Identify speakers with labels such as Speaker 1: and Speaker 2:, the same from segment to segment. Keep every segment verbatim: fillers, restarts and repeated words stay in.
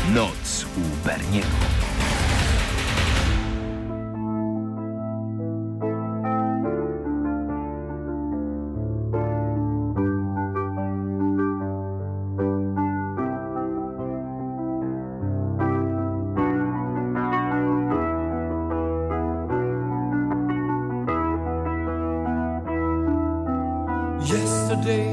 Speaker 1: Noc u Berniego.
Speaker 2: Yesterday,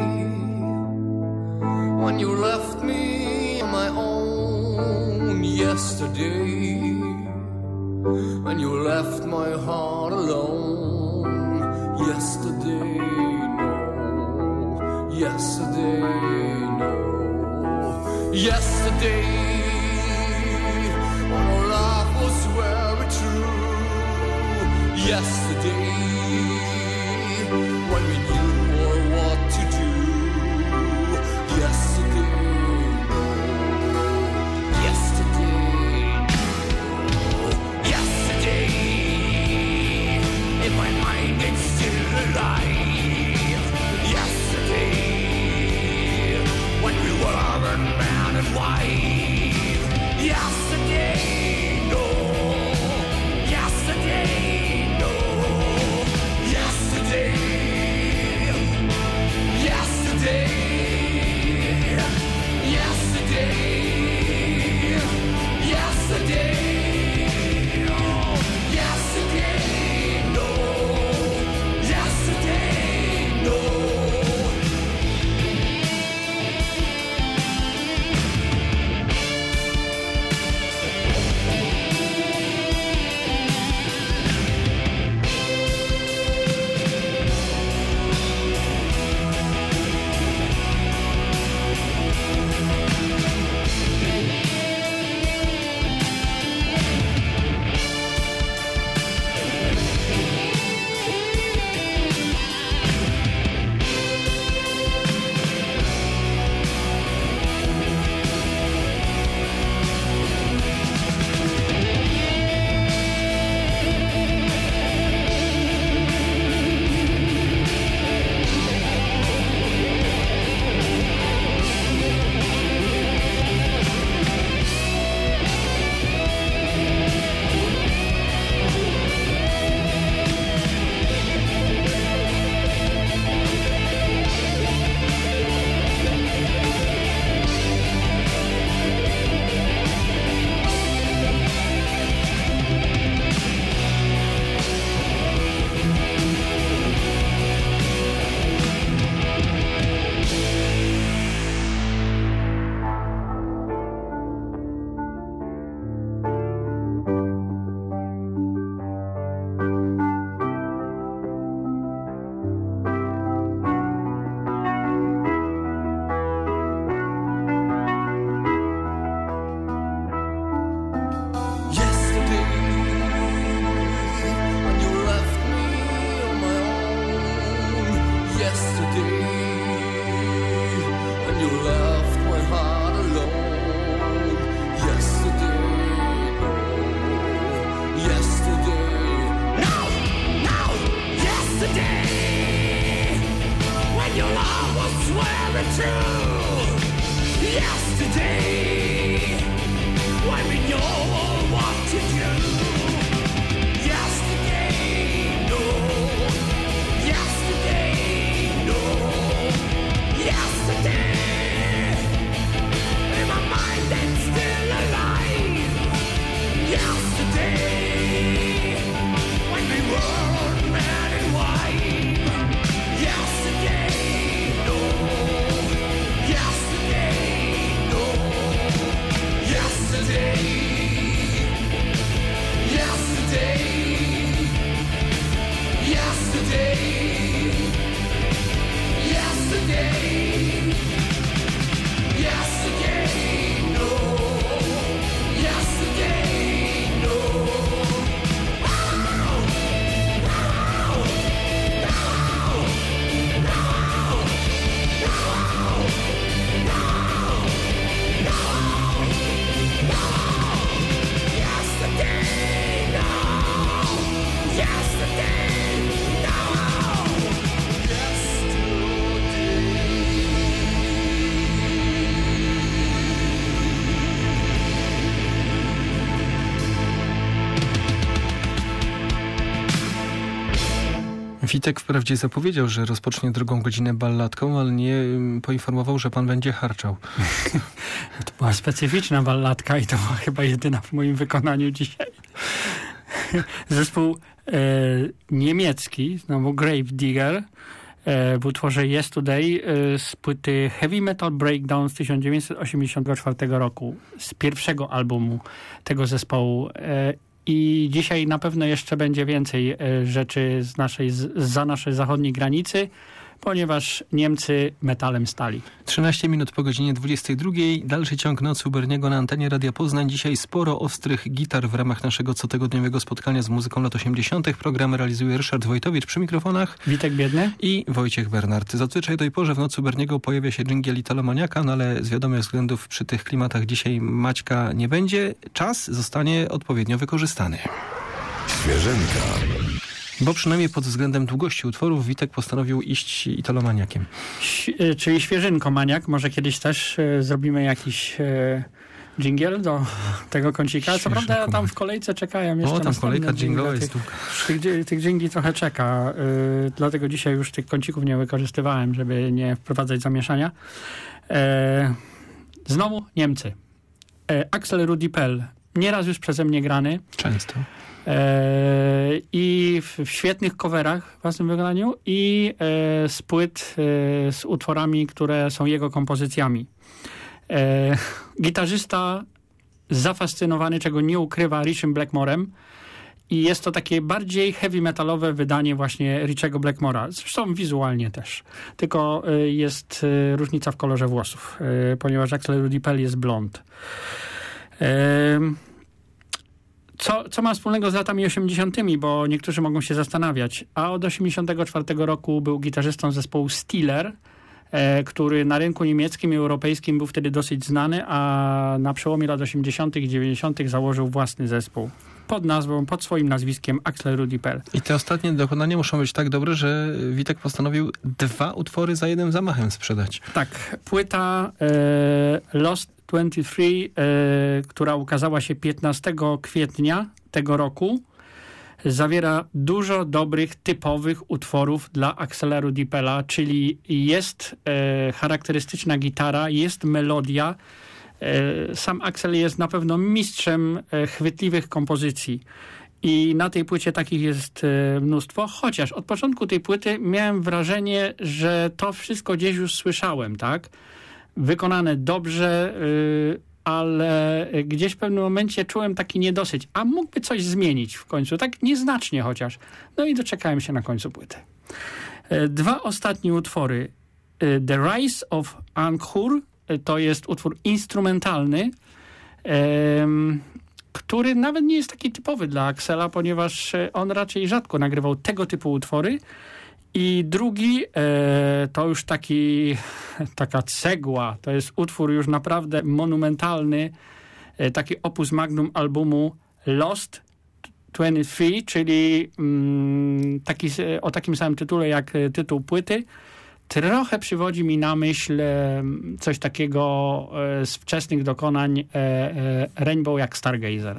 Speaker 2: when you left me on my own. Yesterday, when you left my heart alone. Yesterday, no. Yesterday, no. Yesterday, when our love was very true. Yesterday, when we knew what to do. Yesterday, no. Yesterday, no. Yesterday, in my mind it's still alive. Yesterday, when we were a man and wife. Yesterday, no. Yesterday, no. Yesterday. Yesterday, yesterday, yesterday, oh, yesterday, no, yesterday, no. Yesterday,
Speaker 3: Witek wprawdzie zapowiedział, że rozpocznie drugą godzinę balladką, ale nie poinformował, że pan będzie harczał.
Speaker 4: To była specyficzna balladka i to była chyba jedyna w moim wykonaniu dzisiaj. Zespół e, niemiecki, znowu Gravedigger, e, w utworze Yesterday e, z płyty Heavy Metal Breakdown z tysiąc dziewięćset osiemdziesiątego czwartego roku, z pierwszego albumu tego zespołu. E, I dzisiaj na pewno jeszcze będzie więcej e, rzeczy z naszej, z, za naszej zachodniej granicy, ponieważ Niemcy metalem stali.
Speaker 3: trzynaście minut po godzinie dwudziestej drugiej. Dalszy ciąg Nocy u Berniego na antenie Radia Poznań. Dzisiaj sporo ostrych gitar w ramach naszego cotygodniowego spotkania z muzyką lat osiemdziesiątych. Program realizuje Ryszard Wojtowicz przy mikrofonach.
Speaker 4: Witek Biedny
Speaker 3: i Wojciech Bernard. Zazwyczaj o tej porze w Nocy u Berniego pojawia się dżingiel Italomaniaka, no ale z wiadomych względów przy tych klimatach dzisiaj Maćka nie będzie. Czas zostanie odpowiednio wykorzystany.
Speaker 1: Świeżynka.
Speaker 3: Bo przynajmniej pod względem długości utworów Witek postanowił iść Italomaniakiem.
Speaker 4: Ś- czyli świeżynkomaniak. Może kiedyś też e, zrobimy jakiś e, dżingiel do tego kącika. Co prawda tam w kolejce czekają jeszcze.
Speaker 3: O, tam kolejka dżinglowa jest
Speaker 4: długa. Tych, tych, tych dżingli trochę czeka. E, dlatego dzisiaj już tych kącików nie wykorzystywałem, żeby nie wprowadzać zamieszania. E, znowu Niemcy. E, Axel Rudi Pell. Nieraz już przeze mnie grany.
Speaker 3: Często.
Speaker 4: I w, w świetnych coverach w własnym wykonaniu i e, z płyt e, z utworami, które są jego kompozycjami. E, gitarzysta zafascynowany, czego nie ukrywa, Richem Blackmorem i jest to takie bardziej heavy metalowe wydanie właśnie Richego Blackmora. Zresztą wizualnie też. Tylko e, jest e, różnica w kolorze włosów, e, ponieważ Axel Rudi Pell jest blond. E, Co, co ma wspólnego z latami osiemdziesiątymi, bo niektórzy mogą się zastanawiać. A od osiemdziesiątego czwartego roku był gitarzystą zespołu Steeler, e, który na rynku niemieckim i europejskim był wtedy dosyć znany, a na przełomie lat osiemdziesiątych i dziewięćdziesiątych założył własny zespół. Pod nazwą, pod swoim nazwiskiem Axel Rudi Pell.
Speaker 3: I te ostatnie dokonania muszą być tak dobre, że Witek postanowił dwa utwory za jednym zamachem sprzedać.
Speaker 4: Tak, płyta e, Lost dwadzieścia trzy, e, która ukazała się piętnastego kwietnia tego roku, zawiera dużo dobrych, typowych utworów dla Axela Rudi Pella, czyli jest e, charakterystyczna gitara, jest melodia. E, sam Axel jest na pewno mistrzem e, chwytliwych kompozycji. I na tej płycie takich jest e, mnóstwo, chociaż od początku tej płyty miałem wrażenie, że to wszystko gdzieś już słyszałem, tak? Wykonane dobrze, yy, ale gdzieś w pewnym momencie czułem taki niedosyć. A mógłby coś zmienić w końcu, tak nieznacznie chociaż. No i doczekałem się na końcu płyty. Yy, dwa ostatnie utwory. Yy, The Rise of Ankhur, yy, to jest utwór instrumentalny, yy, który nawet nie jest taki typowy dla Axela, ponieważ on raczej rzadko nagrywał tego typu utwory. I drugi e, to już taki, taka cegła, to jest utwór już naprawdę monumentalny, e, taki opus magnum albumu Lost dwadzieścia trzy, czyli mm, taki, o takim samym tytule jak tytuł płyty. Trochę przywodzi mi na myśl e, coś takiego e, z wczesnych dokonań e, e, Rainbow jak Stargazer.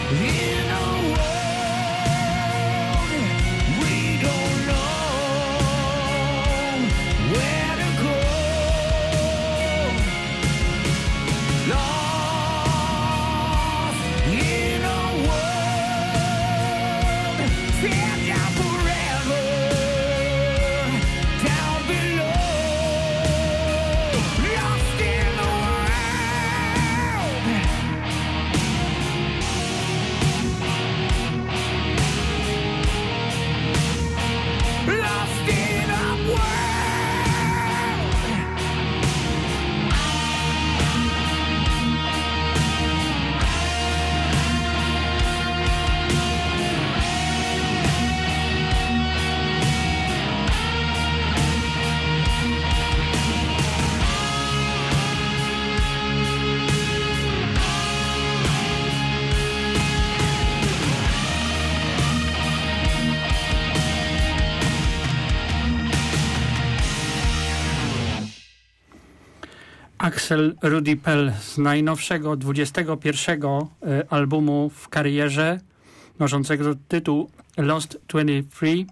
Speaker 4: Axel Rudi Pell z najnowszego dwudziestego pierwszego albumu w karierze, noszącego tytuł Lost dwadzieścia trzy,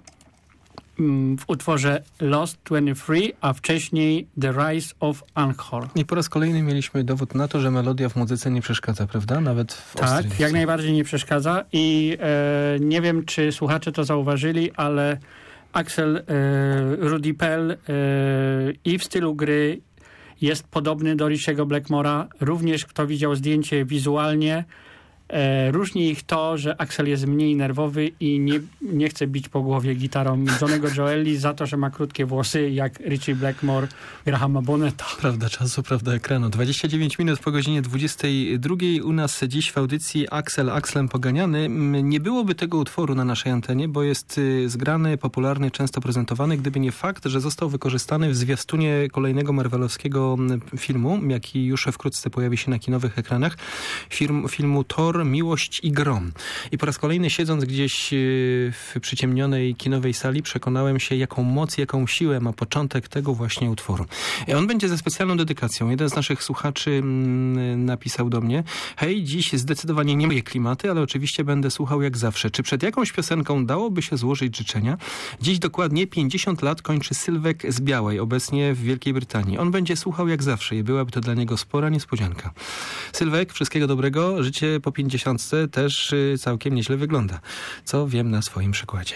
Speaker 4: w utworze Lost dwadzieścia trzy, a wcześniej The Rise of Anchor.
Speaker 3: I po raz kolejny mieliśmy dowód na to, że melodia w muzyce nie przeszkadza, prawda? Nawet w
Speaker 4: Tak,
Speaker 3: ostrej
Speaker 4: jak najbardziej nie przeszkadza i e, nie wiem, czy słuchacze to zauważyli, ale Axel e, Rudi Pell e, i w stylu gry jest podobny do Richiego Blackmora. Również kto widział zdjęcie wizualnie, e, różni ich to, że Axel jest mniej nerwowy i nie, nie chce bić po głowie gitarą Johnnego Joeli za to, że ma krótkie włosy, jak Richie Blackmore Grahama Bonneta.
Speaker 3: Prawda czasu, prawda ekranu. dwadzieścia dziewięć minut po godzinie dwudziestej drugiej. U nas dziś w audycji Axel Axlem Poganiany. Nie byłoby tego utworu na naszej antenie, bo jest zgrany, popularny, często prezentowany, gdyby nie fakt, że został wykorzystany w zwiastunie kolejnego marvelowskiego filmu, jaki już wkrótce pojawi się na kinowych ekranach, film, filmu Thor, Miłość i Grom. I po raz kolejny, siedząc gdzieś w przyciemnionej kinowej sali, przekonałem się, jaką moc, jaką siłę ma początek tego właśnie utworu. On będzie ze specjalną dedykacją. Jeden z naszych słuchaczy napisał do mnie: hej, dziś zdecydowanie nie moje klimaty, ale oczywiście będę słuchał jak zawsze. Czy przed jakąś piosenką dałoby się złożyć życzenia? Dziś dokładnie pięćdziesiąt lat kończy Sylwek z Białej, obecnie w Wielkiej Brytanii. On będzie słuchał jak zawsze i byłaby to dla niego spora niespodzianka. Sylwek, wszystkiego dobrego. Życie po pięćdziesiątce też całkiem nieźle wygląda, co wiem na swoim przykładzie.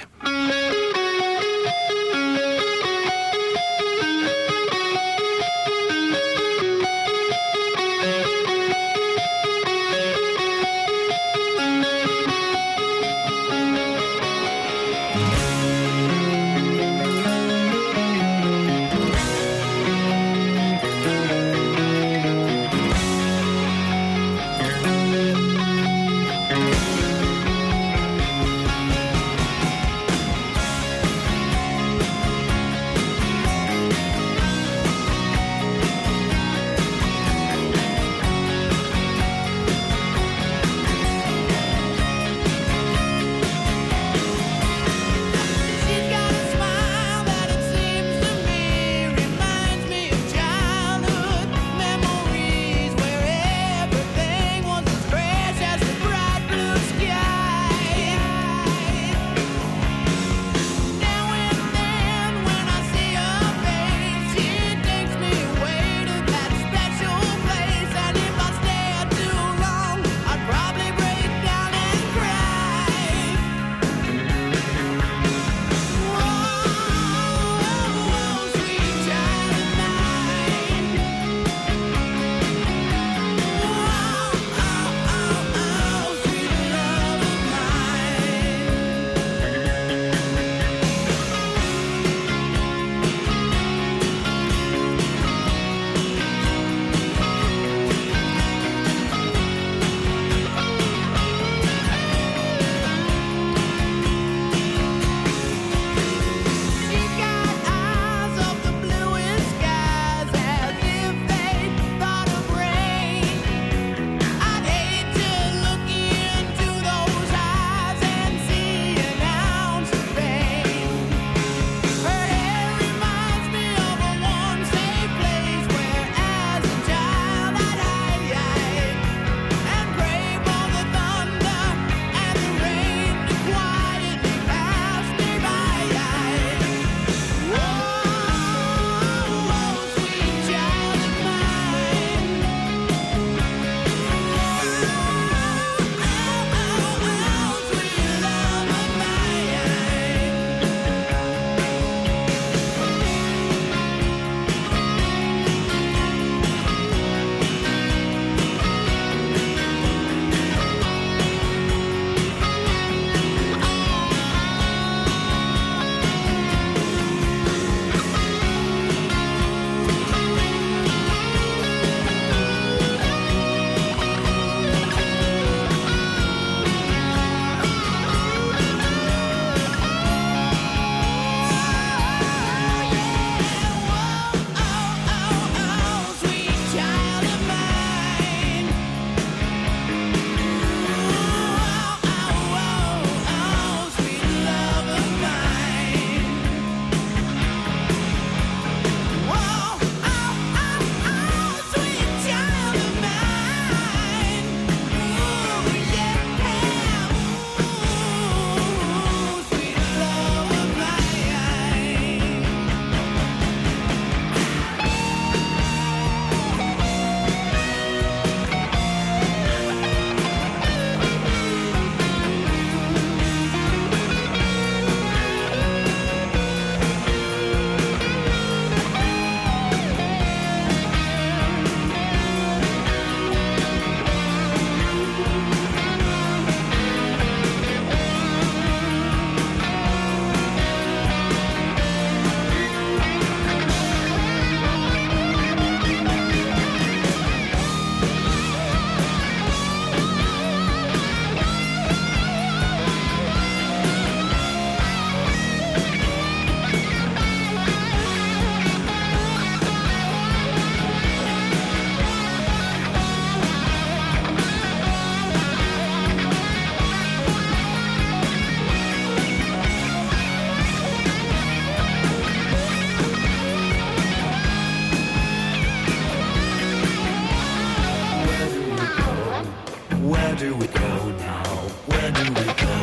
Speaker 2: we go now? Where do we go?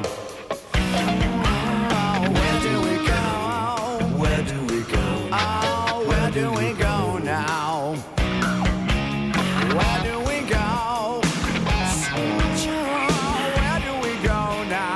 Speaker 2: Oh, where do we go? Where do we go? Oh, where do we go now? Where do we go? Where do we go now?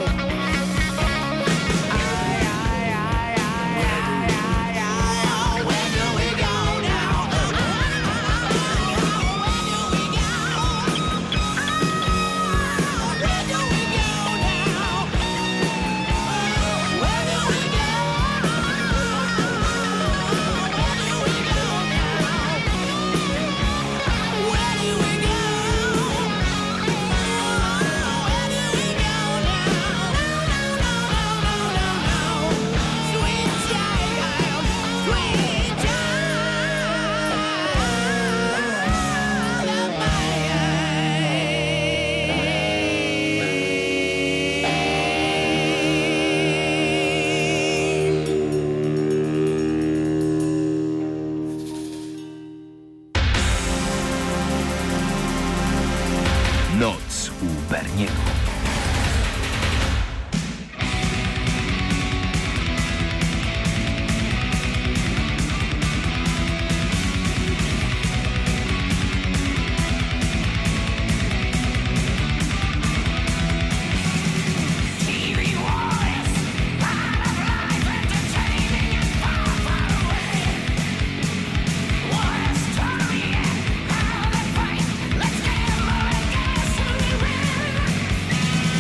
Speaker 5: Noc u Berniego.
Speaker 6: Let's get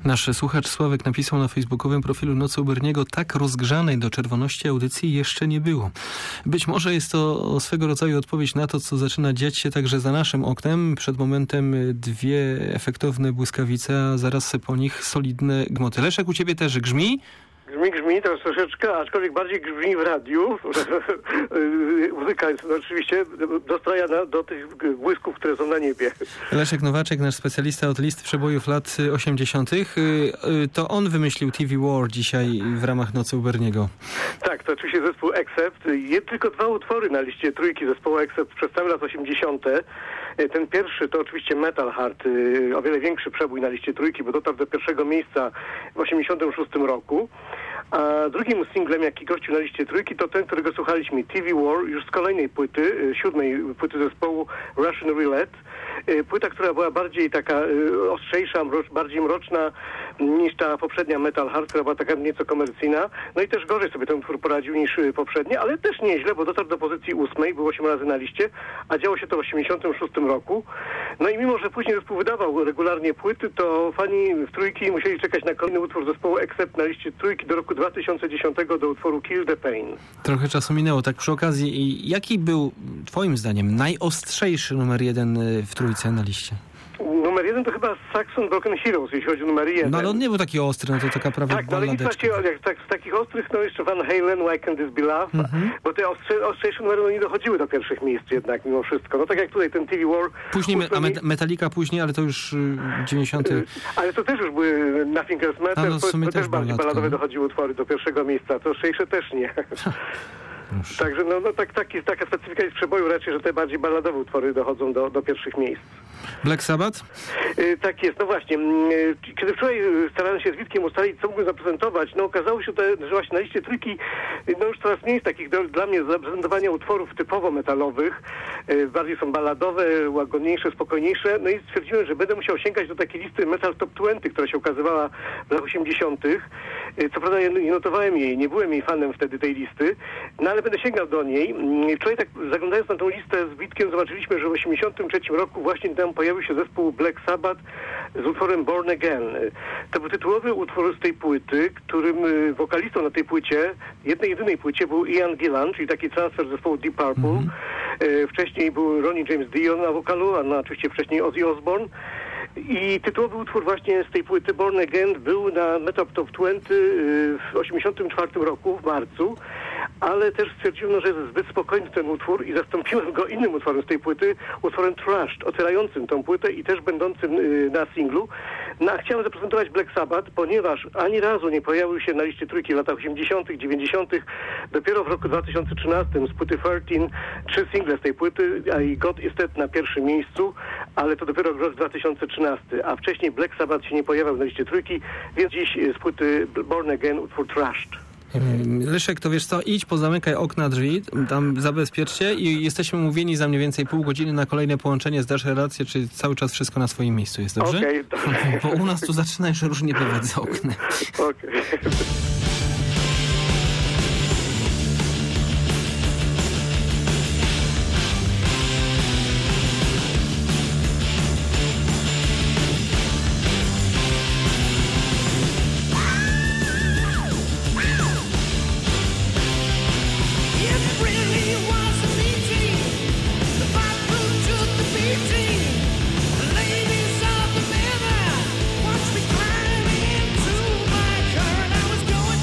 Speaker 3: Nasz słuchacz Sławek napisał na facebookowym profilu Nocy u Berniego: tak rozgrzanej do czerwoności audycji jeszcze nie było. Być może jest to swego rodzaju odpowiedź na to, co zaczyna dziać się także za naszym oknem. Przed momentem dwie efektowne błyskawice, a zaraz po nich solidne gmoty. Leszek, u ciebie też grzmi?
Speaker 6: Grzmi, grzmi, teraz troszeczkę, aczkolwiek bardziej grzmi w radiu. Muzyka jest no, oczywiście dostraja na, do tych błysków, które są na niebie.
Speaker 3: Leszek Nowaczek, nasz specjalista od list przebojów lat osiemdziesiątych. To on wymyślił T V War dzisiaj w ramach Nocy u Berniego.
Speaker 6: Tak, to oczywiście zespół Accept. Jest tylko dwa utwory na liście trójki zespołu Accept przez całe lat osiemdziesiąte. Ten pierwszy to oczywiście Metal Heart, o wiele większy przebój na liście trójki, bo dotarł do pierwszego miejsca w osiemdziesiątym szóstym roku. A drugim singlem, jaki gościł na liście trójki, to ten, którego słuchaliśmy, T V War, już z kolejnej płyty, siódmej płyty zespołu Russian Roulette. Płyta, która była bardziej taka ostrzejsza, mrocz, bardziej mroczna niż ta poprzednia Metal Heart, która była taka nieco komercyjna. No i też gorzej sobie ten utwór poradził niż poprzednie, ale też nieźle, bo dotarł do pozycji ósmej, był osiem razy na liście, a działo się to w osiemdziesiątym szóstym roku. No i mimo, że później zespół wydawał regularnie płyty, to fani w trójki musieli czekać na kolejny utwór zespołu Accept na liście trójki do roku dwa tysiące dziesiątego, do utworu Kill the Pain.
Speaker 3: Trochę czasu minęło, tak przy okazji. Jaki był twoim zdaniem najostrzejszy numer jeden w trójce na liście?
Speaker 6: Numer jeden to chyba Saxon Broken Heroes, jeśli chodzi o numer jeden.
Speaker 3: No ale on nie był taki ostry, no to taka prawie
Speaker 6: tak, no, ale nic właśnie, jak, tak, z takich ostrych, no jeszcze Van Halen, Why Can't This Be Love, mm-hmm. bo te ostrze, ostrzejsze numery no, nie dochodziły do pierwszych miejsc jednak mimo wszystko. No tak jak tutaj ten T V War.
Speaker 3: Później, me, a met, Metallica później, ale to już y, dziewięćdziesiąty.
Speaker 6: Ale to też już były Nothing Else Matters,
Speaker 3: no, to,
Speaker 6: to, to też bardziej
Speaker 3: balladko,
Speaker 6: balladowe
Speaker 3: no.
Speaker 6: dochodziły utwory do pierwszego miejsca, to ostrzejsze też nie. Proszę. Także no, no tak, tak jest taka specyfika jest przeboju raczej, że te bardziej balladowe utwory dochodzą do, do pierwszych miejsc.
Speaker 3: Black Sabbath?
Speaker 6: Yy, tak jest, no właśnie. Yy, kiedy wczoraj starałem się z Witkiem ustalić, co mógłbym zaprezentować, no okazało się, to, że właśnie na liście trójki no już coraz mniej jest takich do, dla mnie zaprezentowania utworów typowo metalowych. Yy, bardziej są balladowe, łagodniejsze, spokojniejsze. No i stwierdziłem, że będę musiał sięgać do takiej listy Metal Top dwadzieścia, która się ukazywała w latach osiemdziesiątych. Yy, co prawda nie notowałem jej, nie byłem jej fanem wtedy tej listy, no ale będę sięgał do niej. Wczoraj tak zaglądając na tą listę z Witkiem zobaczyliśmy, że w osiemdziesiątym trzecim roku właśnie tam pojawił się zespół Black Sabbath z utworem Born Again. To był tytułowy utwór z tej płyty, którym wokalistą na tej płycie, jednej jedynej płycie, był Ian Gillan, czyli taki transfer zespołu Deep Purple. Mm-hmm. Wcześniej był Ronnie James Dio na wokalu, a no, oczywiście wcześniej Ozzy Osbourne. I tytułowy utwór właśnie z tej płyty Born Again był na Metal Top dwadzieścia w osiemdziesiątym czwartym roku, w marcu, ale też stwierdziłem, że jest zbyt spokojny ten utwór i zastąpiłem go innym utworem z tej płyty, utworem Trashed, otwierającym tą płytę i też będącym na singlu. No, a chciałem zaprezentować Black Sabbath, ponieważ ani razu nie pojawił się na liście trójki w latach osiemdziesiątych, dziewięćdziesiątych. Dopiero w roku dwa tysiące trzynastym z płyty trzynaście trzy single z tej płyty, a i God Is Dead na pierwszym miejscu, ale to dopiero rok dwa tysiące trzynasty, a wcześniej Black Sabbath się nie pojawiał na liście trójki, więc dziś z płyty Born Again utwór Trashed.
Speaker 3: Leszek, to wiesz co, idź, pozamykaj okna, drzwi, tam zabezpieczcie i jesteśmy umówieni za mniej więcej pół godziny na kolejne połączenie, zdasz relację, czy cały czas wszystko na swoim miejscu jest, dobrze?
Speaker 6: Okej, okay,
Speaker 3: bo u nas tu zaczyna już różnie bywać za oknem.
Speaker 6: Okej. Okay.
Speaker 2: Ladies of the river, watch me climb into my car, and I was going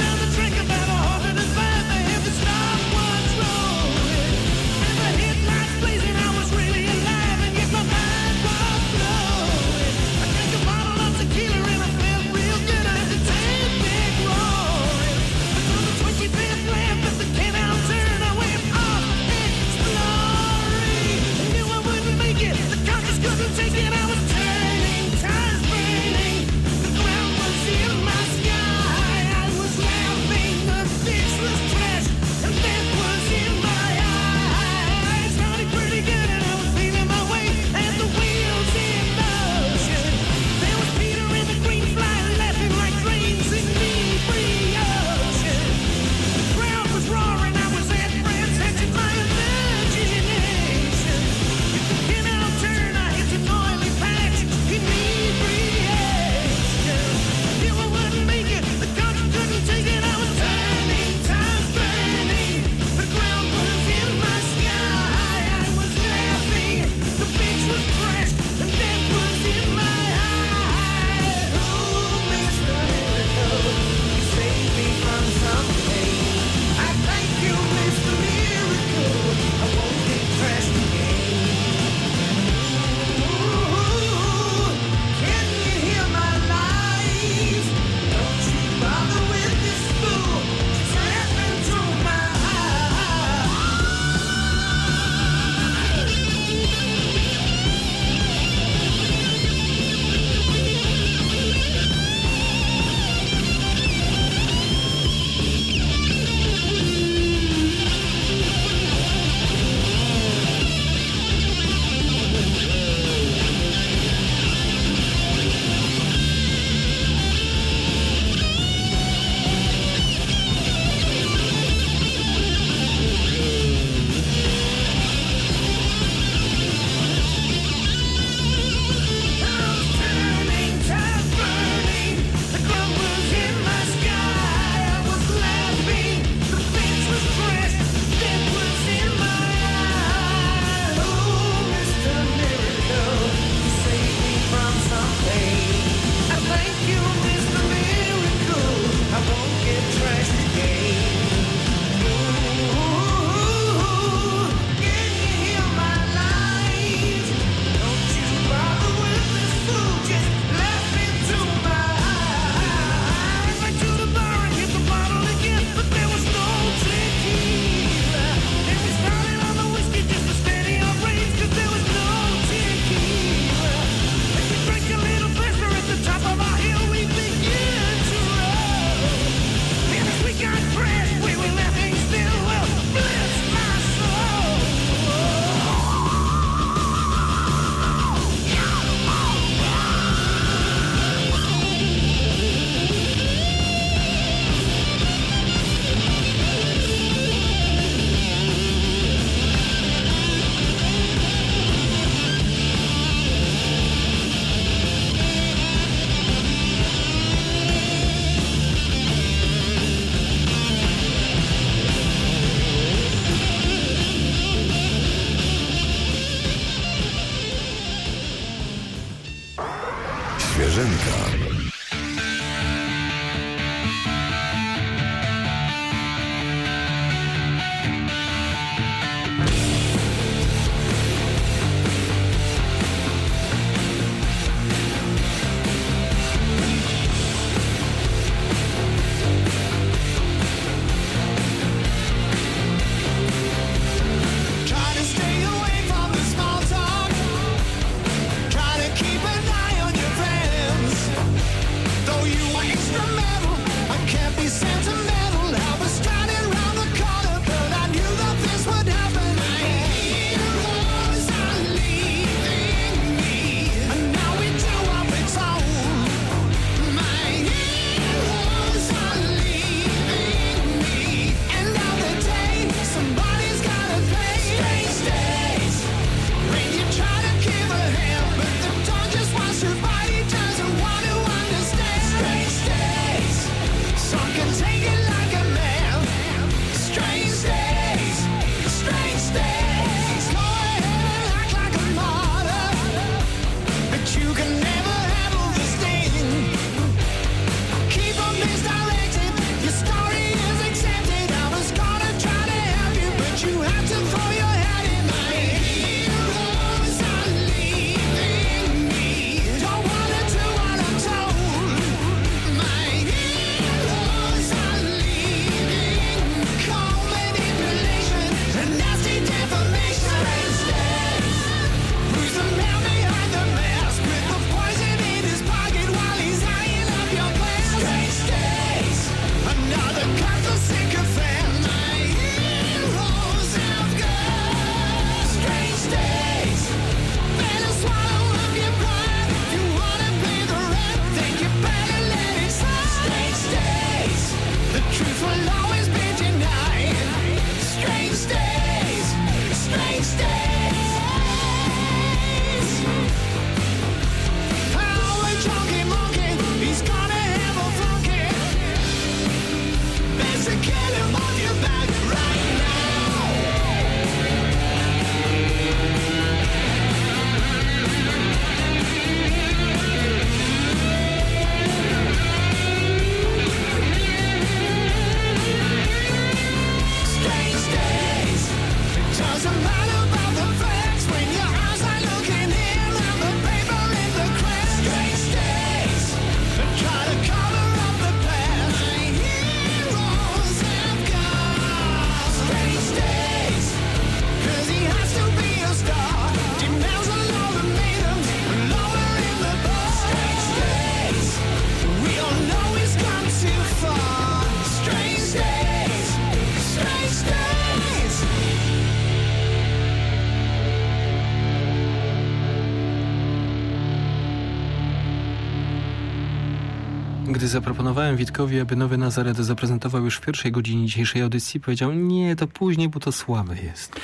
Speaker 3: Gdy zaproponowałem Witkowi, aby Nowy Nazaret zaprezentował już w pierwszej godzinie dzisiejszej audycji, powiedział, nie, to później, bo to słabe jest.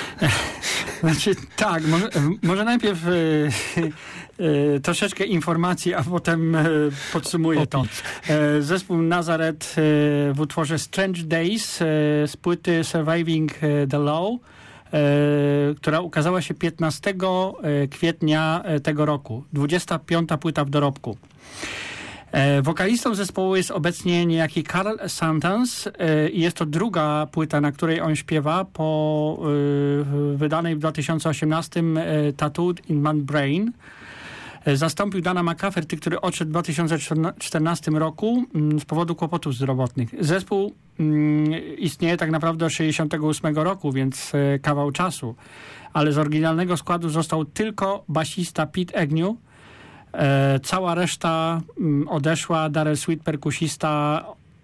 Speaker 4: Znaczy, tak, może, może najpierw e, e, troszeczkę informacji, a potem e, podsumuję to. E, zespół Nazaret e, w utworze Strange Days e, z płyty Surviving the Law, e, która ukazała się piętnastego kwietnia tego roku. dwudziesta piąta płyta w dorobku. E, wokalistą zespołu jest obecnie niejaki Karl Santans e, i jest to druga płyta, na której on śpiewa po e, wydanej w dwa tysiące osiemnastym e, Tattooed in My Brain. E, zastąpił Dana McCafferty, który odszedł w dwa tysiące czternastym roku m, z powodu kłopotów zdrowotnych. Zespół m, istnieje tak naprawdę od sześćdziesiątego ósmego roku, więc e, kawał czasu. Ale z oryginalnego składu został tylko basista Pete Agnew. E, cała reszta m, odeszła. Darrell Sweet, perkusista,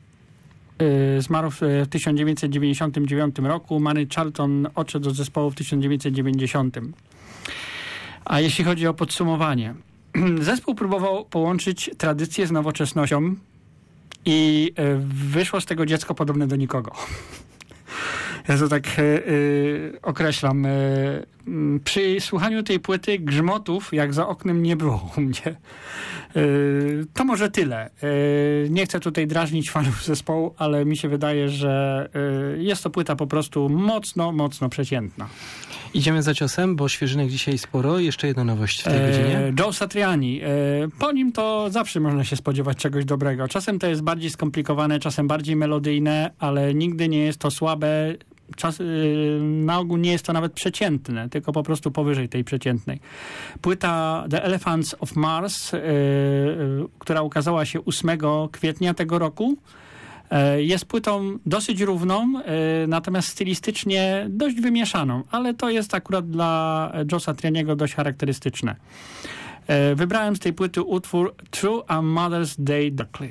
Speaker 4: e, zmarł w, w tysiąc dziewięćset dziewięćdziesiątym dziewiątym roku. Manny Charlton odszedł do zespołu w tysiąc dziewięćset dziewięćdziesiątym. A jeśli chodzi o podsumowanie. Zespół próbował połączyć tradycję z nowoczesnością i e, wyszło z tego dziecko podobne do nikogo. Ja to tak yy, określam. Yy, przy słuchaniu tej płyty grzmotów, jak za oknem, nie było u mnie. Yy, to może tyle. Yy, nie chcę tutaj drażnić fanów zespołu, ale mi się wydaje, że yy, jest to płyta po prostu mocno, mocno przeciętna.
Speaker 3: Idziemy za ciosem, bo świeżynek dzisiaj sporo. Jeszcze jedna nowość w tej
Speaker 4: e,
Speaker 3: godzinie.
Speaker 4: Joe Satriani. E, po nim to zawsze można się spodziewać czegoś dobrego. Czasem to jest bardziej skomplikowane, czasem bardziej melodyjne, ale nigdy nie jest to słabe. Czas, e, na ogół nie jest to nawet przeciętne, tylko po prostu powyżej tej przeciętnej. Płyta The Elephants of Mars, e, e, która ukazała się ósmego kwietnia tego roku, jest płytą dosyć równą, natomiast stylistycznie dość wymieszaną, ale to jest akurat dla Joe Satrianiego dość charakterystyczne. Wybrałem z tej płyty utwór True a Mother's Day Darkly.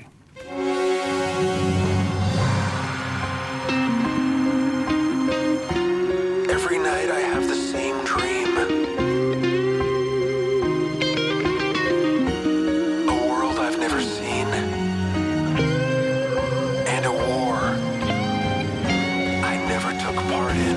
Speaker 7: Every night I have the same dream. A world I've never seen. And a war I never took part in.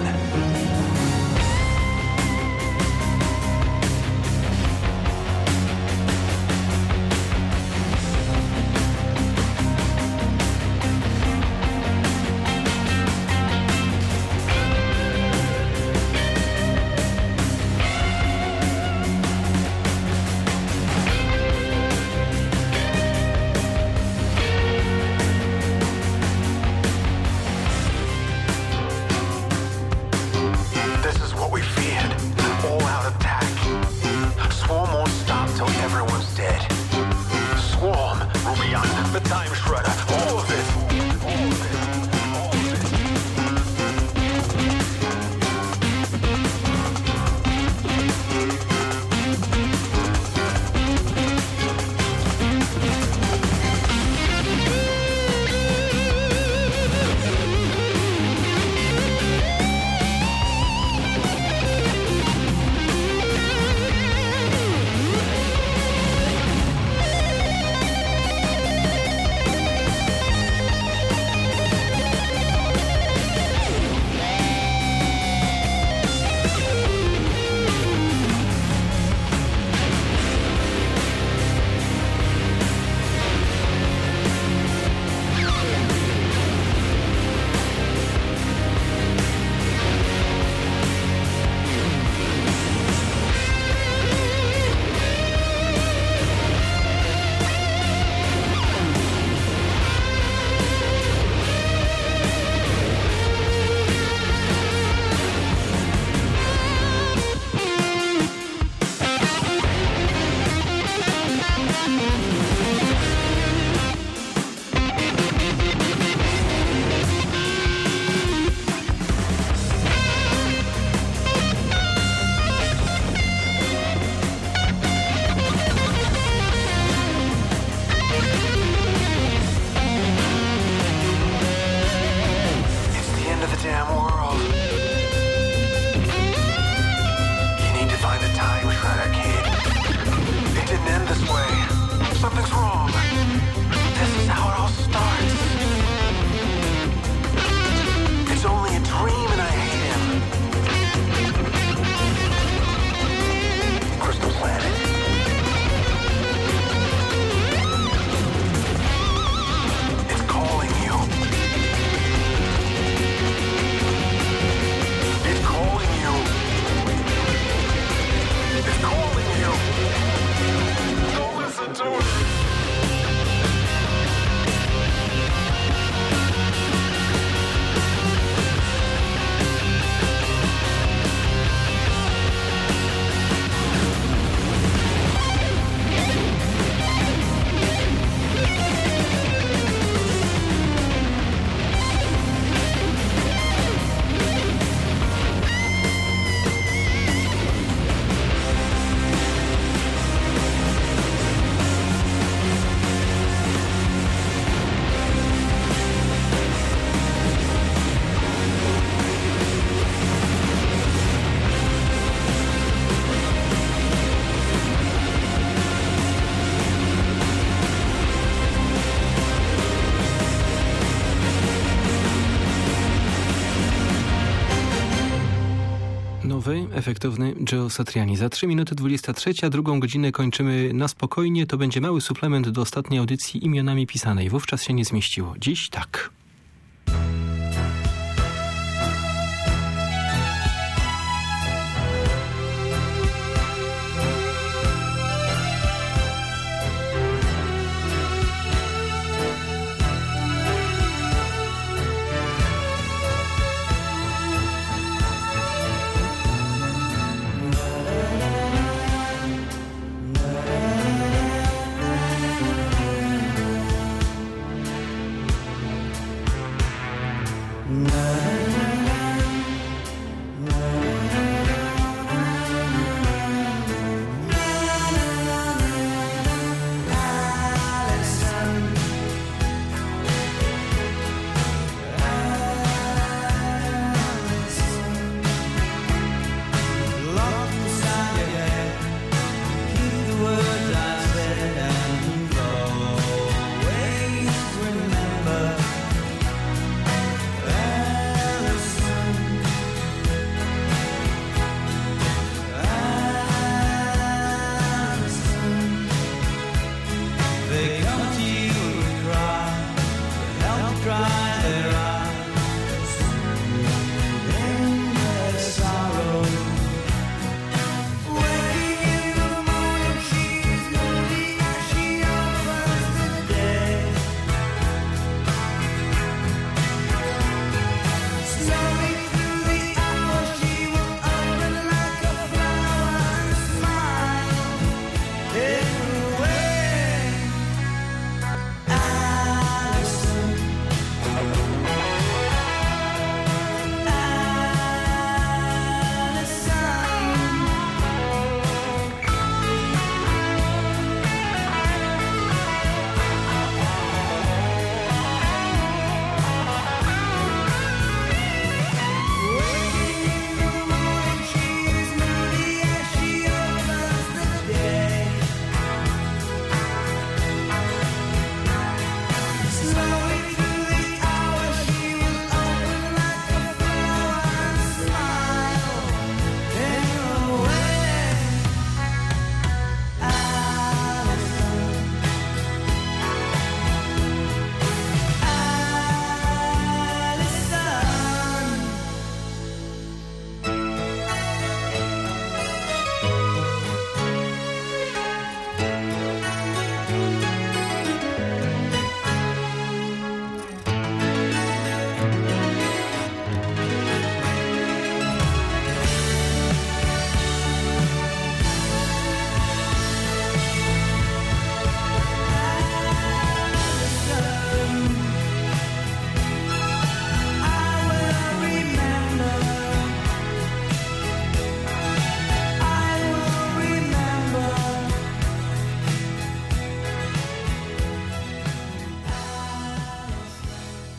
Speaker 7: damn world. You need to find the time shredder, kid. It didn't end this way. Something's wrong. This is how it all starts. It's only a dream and I hate him. Crystal Planet. It's calling you. It's calling you. It's calling you. Don't listen to it.
Speaker 3: Nowy, efektowny Joe Satriani. Za trzy minuty dwudziesta trzecia, drugą godzinę kończymy na spokojnie. To będzie mały suplement do ostatniej audycji imionami pisanej. Wówczas się nie zmieściło. Dziś tak.
Speaker 2: They come to you and cry, to help dry their eyes.